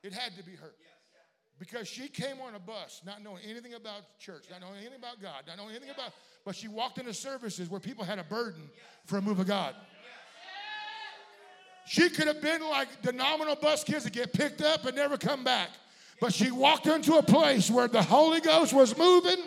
It had to be her. Because she came on a bus not knowing anything about church, not knowing anything about God, not knowing anything about, but she walked into services where people had a burden for a move of God. She could have been like the nominal bus kids that get picked up and never come back. But she walked into a place where the Holy Ghost was moving.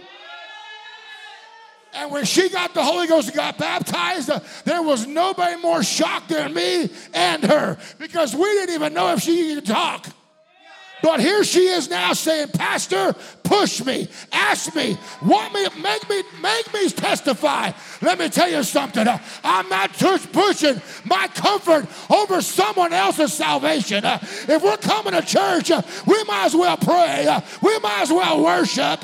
And when she got the Holy Ghost and got baptized, there was nobody more shocked than me and her. Because we didn't even know if she could talk. But here she is now saying, Pastor, push me, ask me, want me, make me testify. Let me tell you something. I'm not pushing my comfort over someone else's salvation. If we're coming to church, we might as well pray. We might as well worship.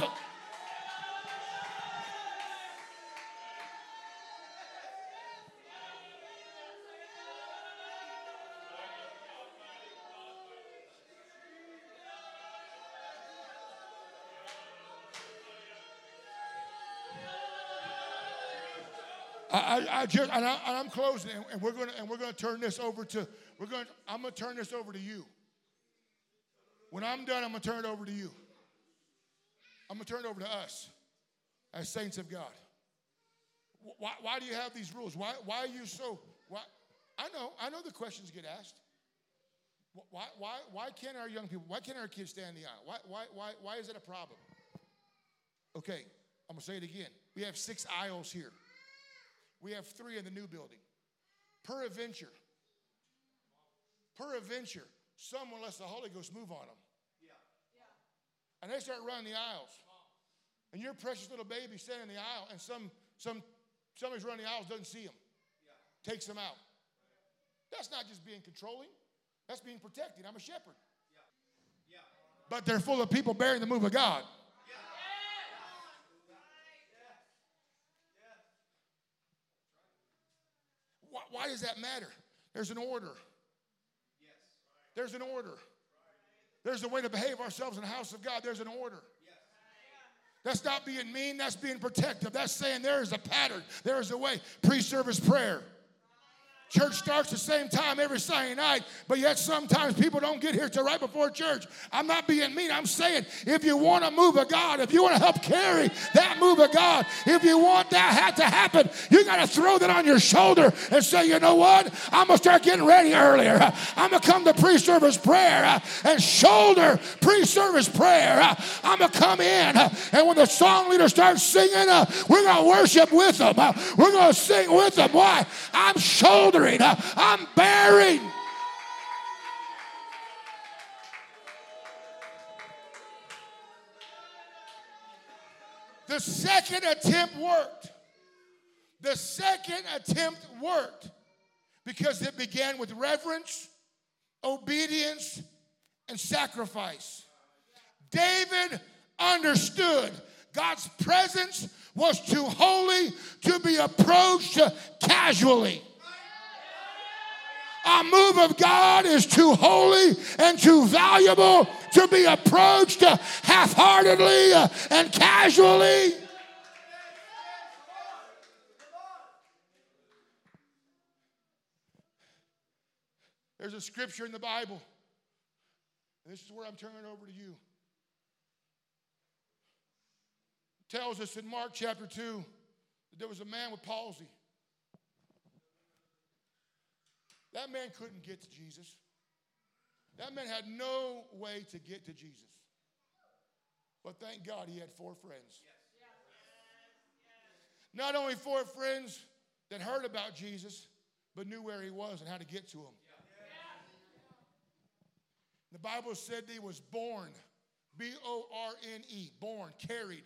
I'm closing, and we're gonna turn this over to I'm gonna turn this over to you. When I'm done, I'm gonna turn it over to you. I'm gonna turn it over to us as saints of God. Why do you have these rules? Why are you so? Why? I know the questions get asked. Why can't our young people? Why can't our kids stand in the aisle? Why is it a problem? Okay, I'm gonna say it again. We have 6 aisles here. We have 3 in the new building. Peradventure, someone lets the Holy Ghost move on them. And they start running the aisles. And your precious little baby standing in the aisle, and somebody's running the aisles, doesn't see him. Takes them out. That's not just being controlling. That's being protecting. I'm a shepherd. But they're full of people bearing the move of God. Why does that matter? There's an order. There's an order. There's a way to behave ourselves in the house of God. There's an order. That's not being mean. That's being protective. That's saying there is a pattern. There is a way. Pre-service prayer. Church starts the same time every Sunday night, but yet sometimes people don't get here till right before church. I'm not being mean. I'm saying if you want to move of God, if you want to help carry that move of God, if you want that to happen, you got to throw that on your shoulder and say, you know what? I'm going to start getting ready earlier. I'm going to come to pre-service prayer and shoulder pre-service prayer. I'm going to come in, and when the song leader starts singing, we're going to worship with them. We're going to sing with them. Why? I'm shouldering. I'm bearing. The second attempt worked. The second attempt worked because it began with reverence, obedience, and sacrifice. David understood God's presence was too holy to be approached casually. A move of God is too holy and too valuable to be approached half-heartedly and casually. There's a scripture in the Bible, and this is where I'm turning it over to you. It tells us in Mark chapter 2 that there was a man with palsy. That man couldn't get to Jesus. That man had no way to get to Jesus. But thank God he had 4 friends. Not only 4 friends that heard about Jesus, but knew where he was and how to get to him. The Bible said he was born, B-O-R-N-E, born, carried.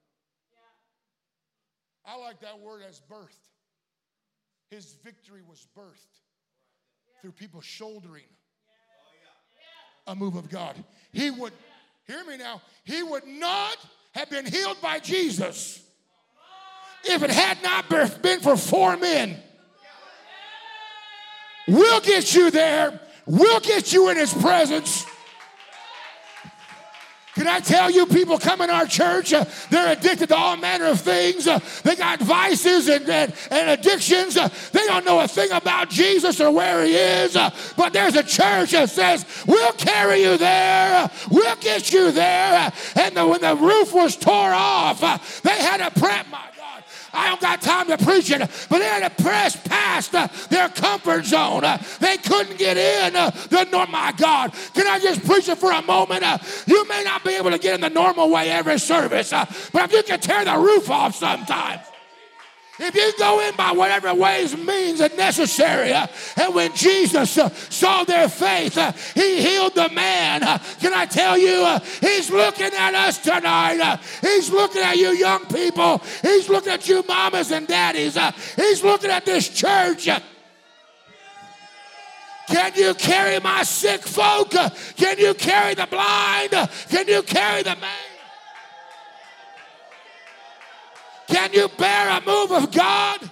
I like that word as birthed. His victory was birthed through people shouldering a move of God. He would, hear me now, he would not have been healed by Jesus if it had not been for 4 men. We'll get you there. We'll get you in his presence. Can I tell you, people come in our church, they're addicted to all manner of things. They got vices and addictions. They don't know a thing about Jesus or where he is. But there's a church that says, we'll carry you there. We'll get you there. And when the roof was tore off, they had a prep. My God, I don't got time to preach it, but they had to press past their comfort zone. They couldn't get in the norm. My God, can I just preach it for a moment? You may not be able to get in the normal way every service, but if you can tear the roof off sometimes, if you go in by whatever ways, means, and necessary, and when Jesus saw their faith, he healed the man. Can I tell you, he's looking at us tonight. He's looking at you young people. He's looking at you mamas and daddies. He's looking at this church. Can you carry my sick folk? Can you carry the blind? Can you carry the man? Can you bear a move of God?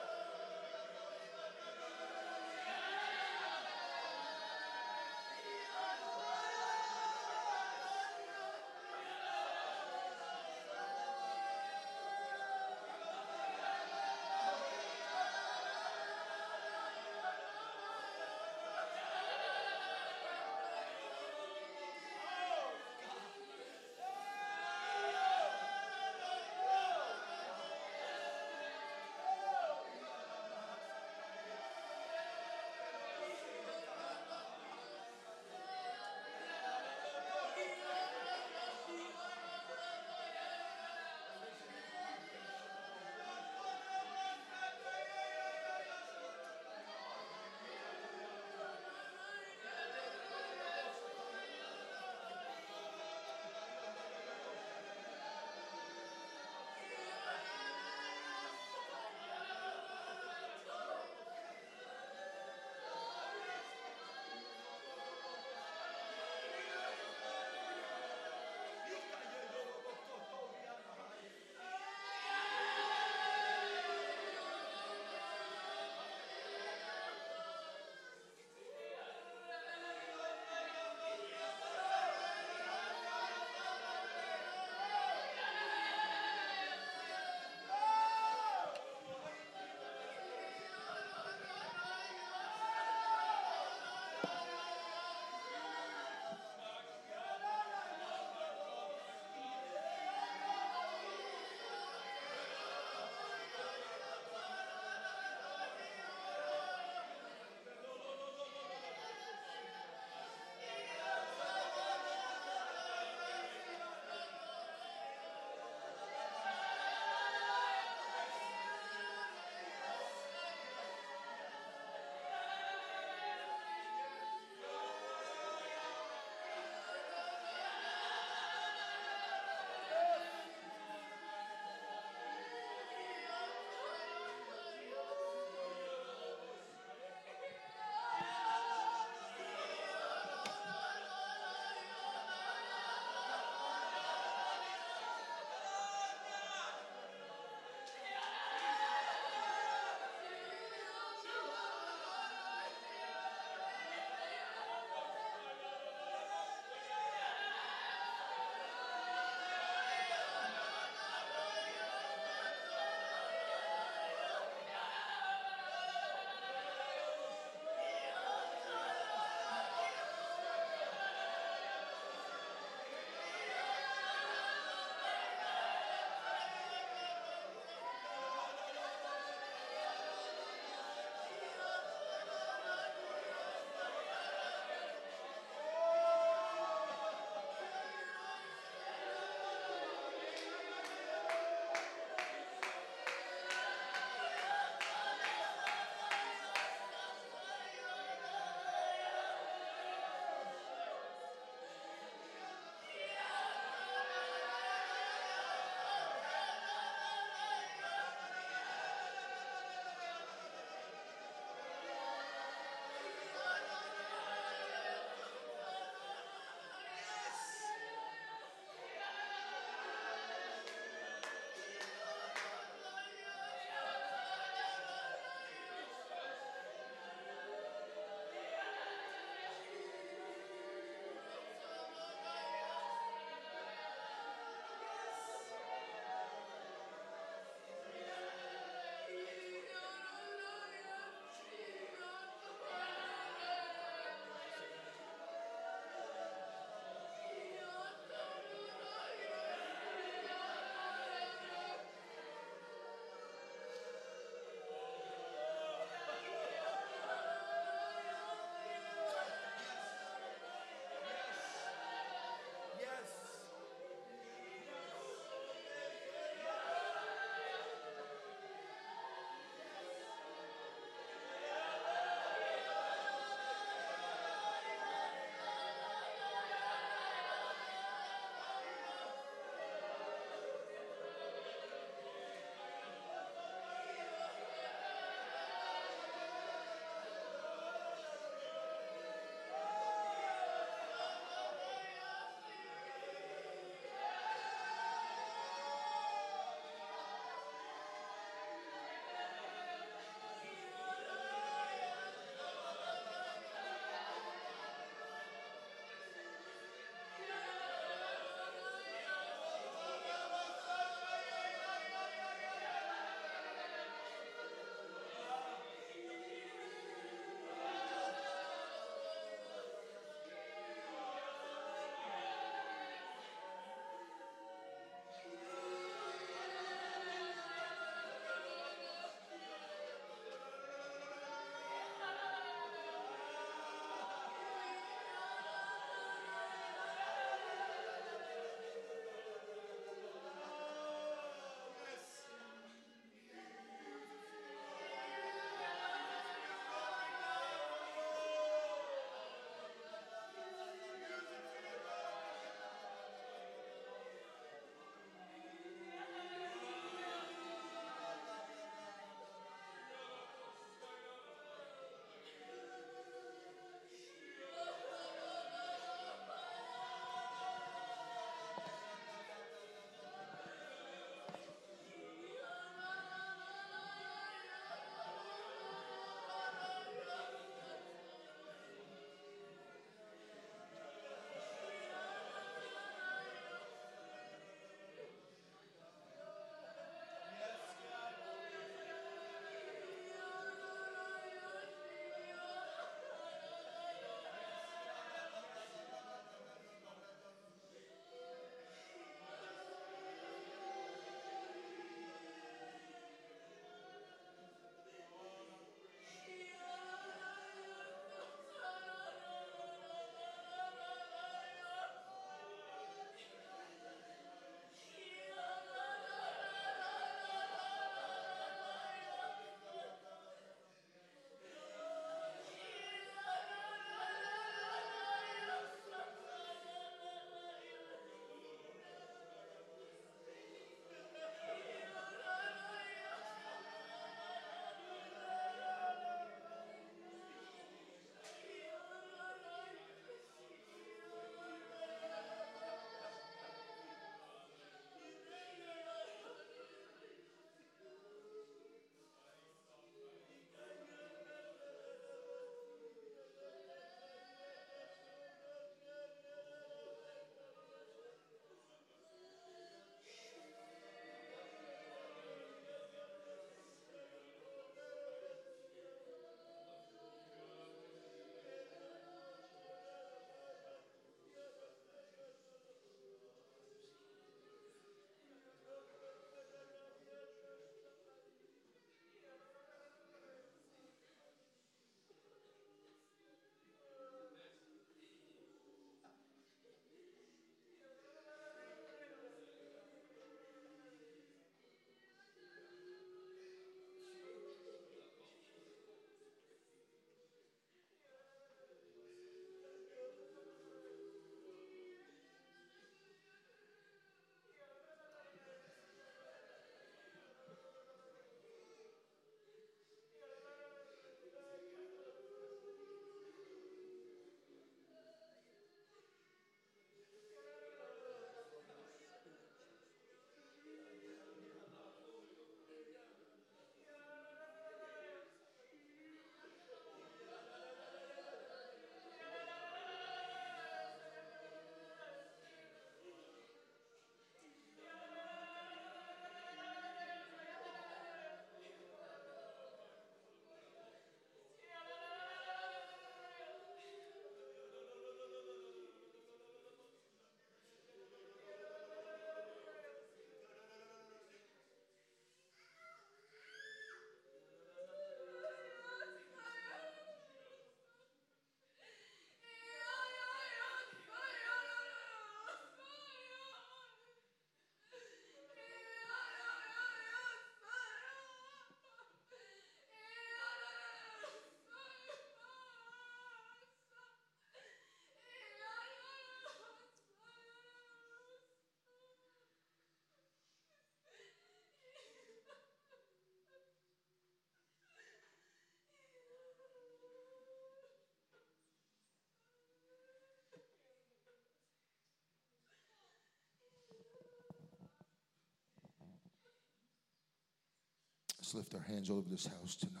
Let's lift our hands all over this house tonight.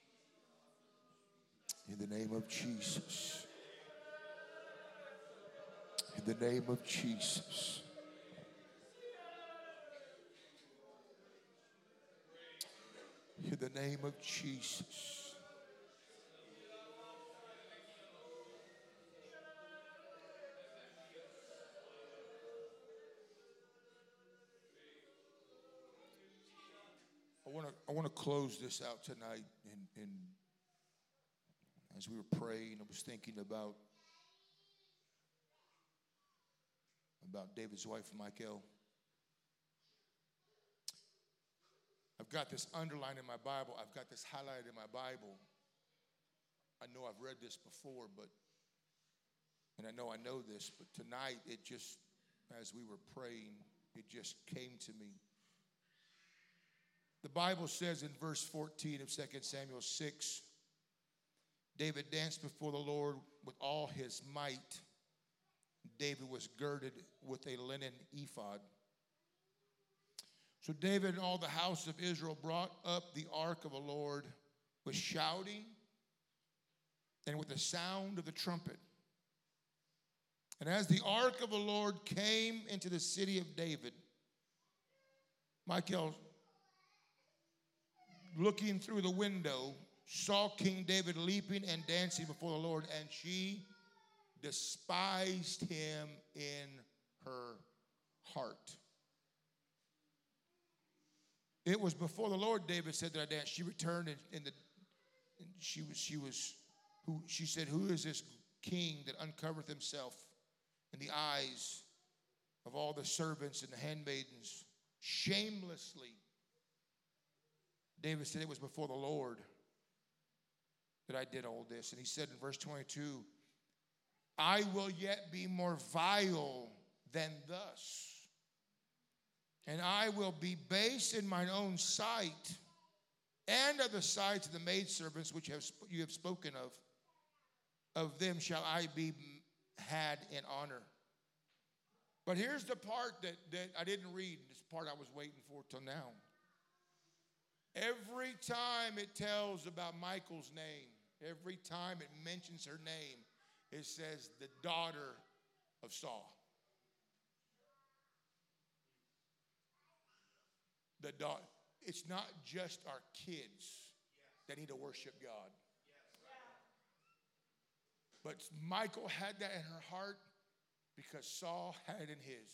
In the name of Jesus. In the name of Jesus. In the name of Jesus. I want to close this out tonight. And as we were praying, I was thinking about David's wife, Michal. I've got this underlined in my Bible. I've got this highlighted in my Bible. I know I've read this before, and I know this, but tonight it just, as we were praying, it just came to me. The Bible says in verse 14 of 2 Samuel 6, David danced before the Lord with all his might. David was girded with a linen ephod. So David and all the house of Israel brought up the ark of the Lord with shouting and with the sound of the trumpet. And as the ark of the Lord came into the city of David, Michal, looking through the window, saw King David leaping and dancing before the Lord, and she despised him in her heart. It was before the Lord, David said, that I danced. She returned, and she said, who is this king that uncovereth himself in the eyes of all the servants and the handmaidens shamelessly? David said, it was before the Lord that I did all this. And he said in verse 22, I will yet be more vile than thus, and I will be base in mine own sight, and of the sights of the maidservants which you have spoken of. Of them shall I be had in honor. But here's the part that I didn't read, this part I was waiting for till now. Every time it tells about Michal's name, every time it mentions her name, it says the daughter of Saul. The daughter. It's not just our kids that need to worship God. But Michal had that in her heart because Saul had it in his.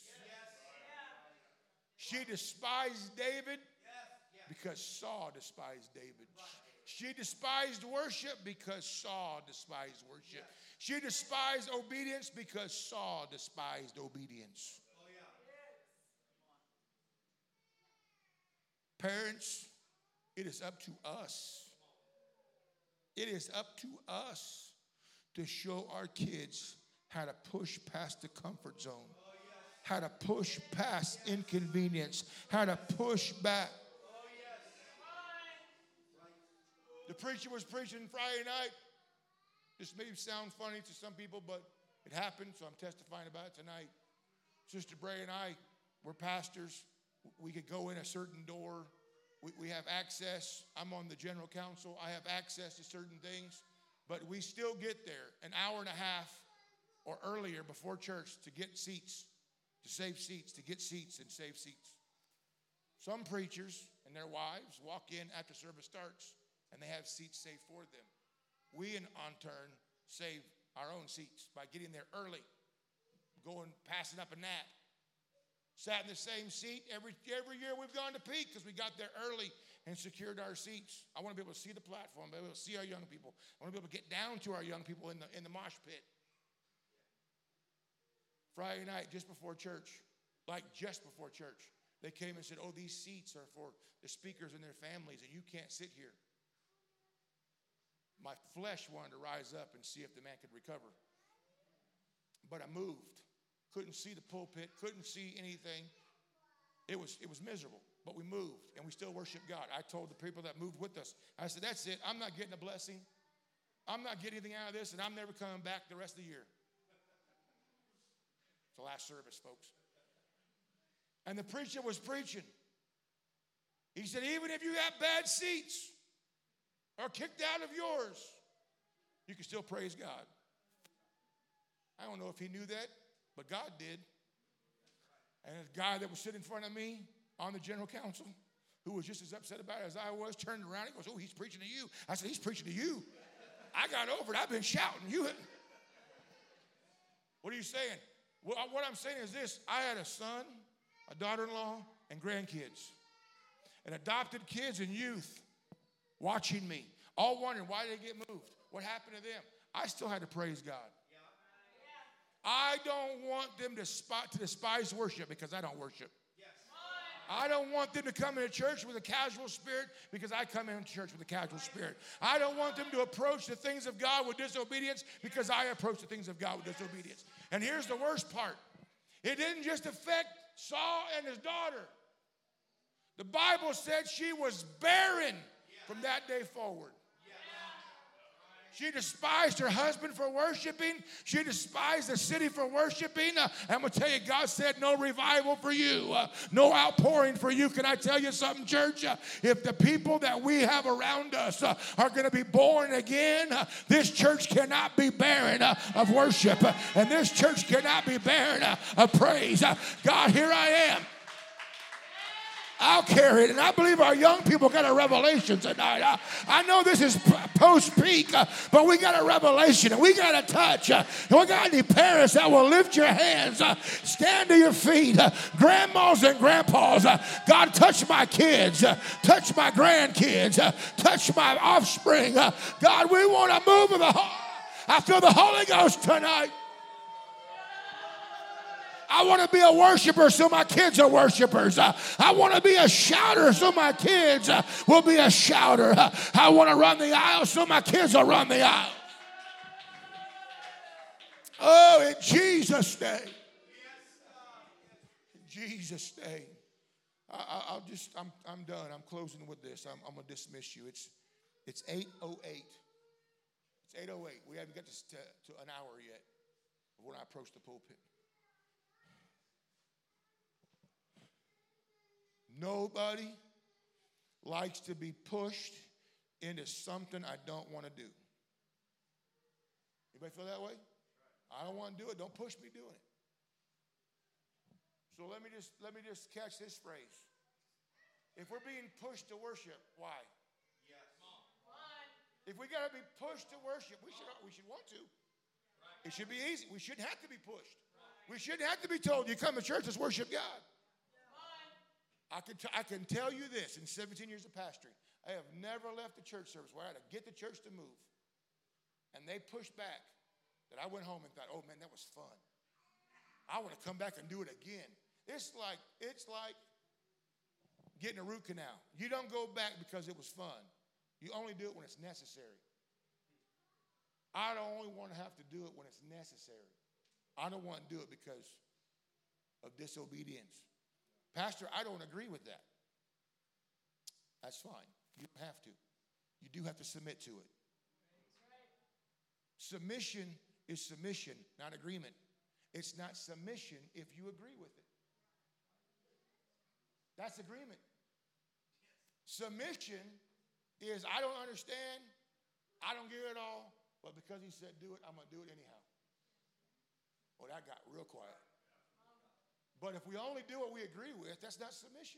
She despised David because Saul despised David. She despised worship because Saul despised worship. She despised obedience because Saul despised obedience. Parents, it is up to us. It is up to us to show our kids how to push past the comfort zone, how to push past inconvenience, how to push back. The preacher was preaching Friday night. This may sound funny to some people, but it happened, so I'm testifying about it tonight. Sister Bray and I, we're pastors. We could go in a certain door. We have access. I'm on the general council. I have access to certain things. But we still get there an hour and a half or earlier before church to get seats, to save seats, to get seats and save seats. Some preachers and their wives walk in after service starts, and they have seats saved for them. We, in turn, save our own seats by getting there early, passing up a nap. Sat in the same seat every year we've gone to Peak because we got there early and secured our seats. I want to be able to see the platform, be able to see our young people. I want to be able to get down to our young people in the mosh pit. Friday night, just before church, they came and said, oh, these seats are for the speakers and their families, and you can't sit here. My flesh wanted to rise up and see if the man could recover. But I moved. Couldn't see the pulpit, couldn't see anything. It was miserable, but we moved, and we still worshiped God. I told the people that moved with us, I said, that's it. I'm not getting a blessing. I'm not getting anything out of this, and I'm never coming back the rest of the year. It's the last service, folks. And the preacher was preaching. He He said, even if you have bad seats or kicked out of yours, you can still praise God. I don't know if he knew that, but God did. And a guy that was sitting in front of me on the general council, who was just as upset about it as I was, turned around. He goes, oh, he's preaching to you. I said, he's preaching to you. I got over it. I've been shouting. What are you saying? What I'm saying is this. I had a son, a daughter-in-law, and grandkids. And adopted kids and youth watching me, all wondering why they get moved. What happened to them? I still had to praise God. I don't want them to despise worship because I don't worship. I don't want them to come into church with a casual spirit because I come into church with a casual spirit. I don't want them to approach the things of God with disobedience because I approach the things of God with disobedience. And here's the worst part. It didn't just affect Saul and his daughter. The Bible said she was barren from that day forward. She despised her husband for worshiping. She despised the city for worshiping. I'm going to tell you, God said no revival for you. No outpouring for you. Can I tell you something, church? If the people that we have around us are going to be born again, this church cannot be barren of worship. And this church cannot be barren of praise. God, here I am. I'll carry it. And I believe our young people got a revelation tonight. I know this is post-peak, but we got a revelation and we got a touch. We got any parents that will lift your hands, stand to your feet, grandmas and grandpas. God, touch my kids, touch my grandkids, touch my offspring. God, we want to move with I feel the Holy Ghost tonight. I want to be a worshiper so my kids are worshipers. I want to be a shouter so my kids will be a shouter. I want to run the aisle so my kids will run the aisle. Oh, in Jesus' name. In Jesus' name. I'm done. I'm closing with this. I'm going to dismiss you. It's 8:08. It's 8:08. We haven't got to an hour yet when I approach the pulpit. Nobody likes to be pushed into something I don't want to do. Anybody feel that way? I don't want to do it. Don't push me doing it. So let me just catch this phrase. If we're being pushed to worship, why? Yes. If we got to be pushed to worship, we should want to. It should be easy. We shouldn't have to be pushed. We shouldn't have to be told, you come to church, let's worship God. I can tell you this, in 17 years of pastoring, I have never left a church service where I had to get the church to move. And they pushed back that I went home and thought, oh man, that was fun. I want to come back and do it again. It's like getting a root canal. You don't go back because it was fun. You only do it when it's necessary. I don't only want to have to do it when it's necessary. I don't want to do it because of disobedience. Pastor, I don't agree with that. That's fine. You don't have to. You do have to submit to it. Submission is submission, not agreement. It's not submission if you agree with it. That's agreement. Submission is I don't understand, I don't get it all, but because he said do it, I'm going to do it anyhow. Well, that got real quiet. But if we only do what we agree with, that's not submission.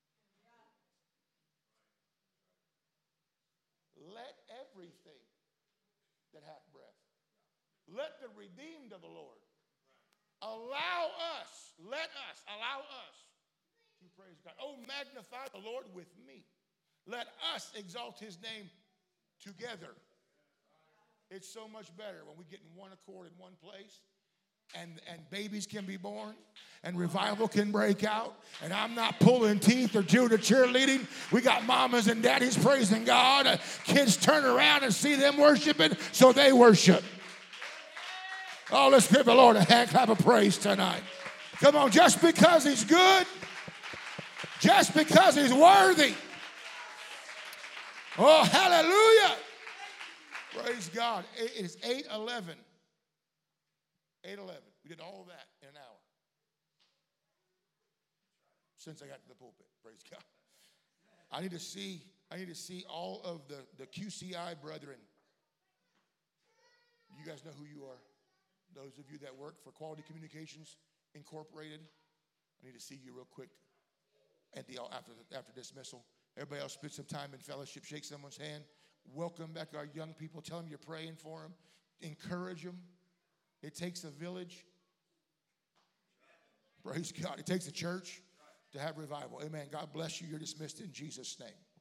Let everything that hath breath, let the redeemed of the Lord allow us to praise God. Oh, magnify the Lord with me. Let us exalt his name together. It's so much better when we get in one accord in one place. And babies can be born, and revival can break out. And I'm not pulling teeth or doing the cheerleading. We got mamas and daddies praising God. Kids turn around and see them worshiping, so they worship. Oh, let's give the Lord a hand clap of praise tonight. Come on, just because he's good, just because he's worthy. Oh, hallelujah. Praise God. It is 8:11. 8:11. We did all that in an hour. Since I got to the pulpit. Praise God. I need to see all of the QCI brethren. You guys know who you are. Those of you that work for Quality Communications Incorporated, I need to see you real quick at the after dismissal. Everybody else spend some time in fellowship. Shake someone's hand. Welcome back our young people. Tell them you're praying for them. Encourage them. It takes a village. Praise God. It takes a church to have revival. Amen. God bless you. You're dismissed in Jesus' name.